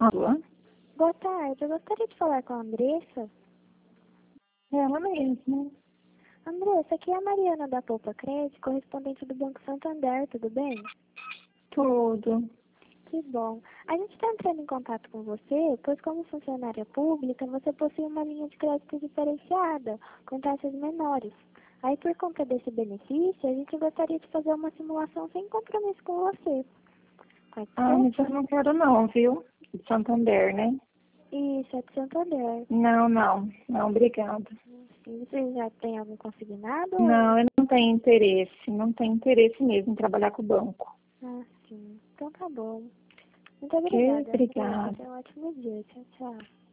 Alô? Boa tarde, eu gostaria de falar com a Andressa. É ela mesma. Andressa, aqui é a Mariana da Poupa Crédito, correspondente do Banco Santander, tudo bem? Tudo. Que bom. A gente está entrando em contato com você, pois como funcionária pública, você possui uma linha de crédito diferenciada, com taxas menores. Aí, por conta desse benefício, a gente gostaria de fazer uma simulação sem compromisso com você. Pode Ah, ser? mas eu não quero não, viu? De Santander, né? Isso, é de Santander. Não, obrigada. E você já tem algum consignado? Não, eu não tenho interesse, não tenho interesse mesmo em trabalhar com o banco. Ah, sim. Então tá bom. Muito Ok, obrigada, Andressa. obrigada. Tenha um ótimo dia. Tchau, tchau.